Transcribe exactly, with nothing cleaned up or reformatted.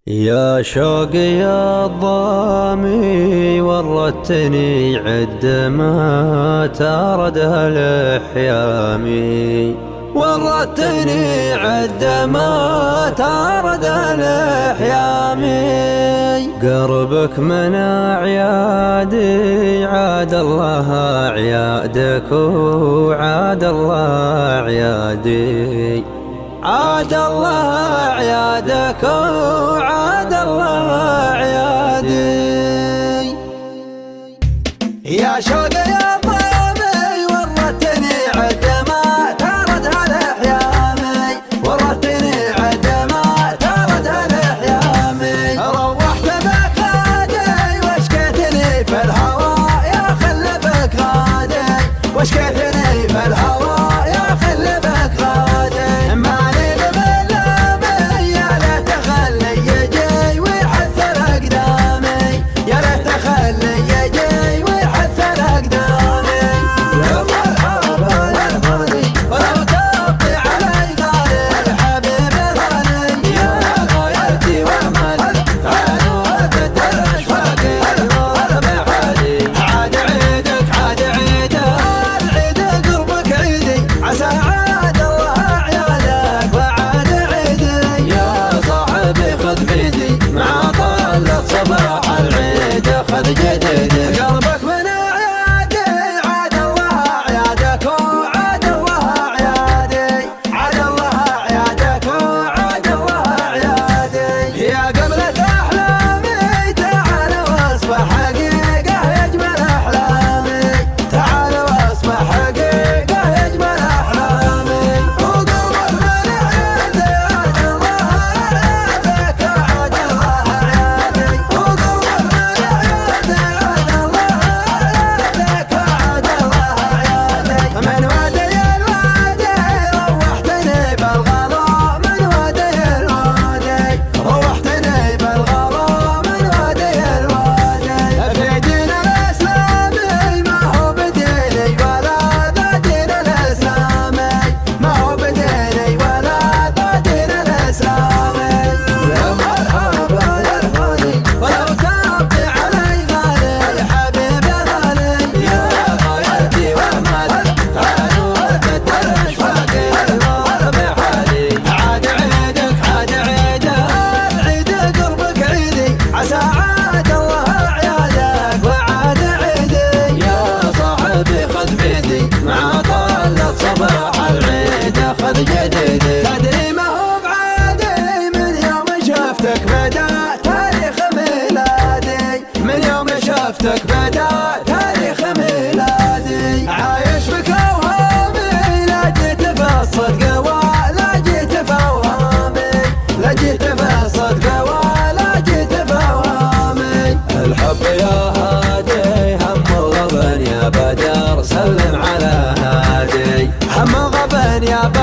يا شوق يا الضامي ورتني عد ما تاردها الأحيامي ورتني عد ما تاردها الأحيامي قربك من أعيادي عاد الله أعيادك وعاد الله أعيادي عاد الله أعيادك وعاد الله أعيادي يا شوق يا ضامي ورتني عد ما تاردها الأحيامي ورتني عد ما تاردها الأحيامي روحت بك غادي واشكيتني في الهوى يا خلفك غادي واشكيتني في الهوى يا خلفك غادي صباح العيد خذ جديد قلبك من أعيادي عاد الله أعيادك وعاد الله أعيادي عاد الله أعيادك وعاد الله أعيادي يا قبلة أحلامي تعال واصبح حقيقة يجمل أحلامي تعال واصبح حقيقة يجمل أحلامي وقلبك من أعيادي عاد الله أعيادك وعاد الله عاد الله أعيادك وعاد عيدي يا صاحبي خذ بيدي مع طلة صباح العيد خذ جديدي تدري ما هو بعادي من يوم شفتك بدا تاريخ ميلادي من يوم شفتك بدا تاريخ ميلادي عايش بك أوهامي لا جيت في الصدق ولا جيت في أوهامي لا جيت في الصدق ولا جيت في أوهامي الحب يا هادي هم وغبن يا بدر سلم على هادي هم وغبن يا بدر